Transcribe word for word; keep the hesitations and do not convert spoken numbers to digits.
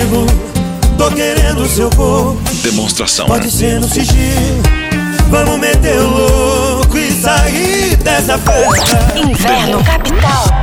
comigo, tô querendo seu corpo. Demonstração. Pode ser no sigilo, vamos meter o louco e sair dessa festa. Inverno Capital.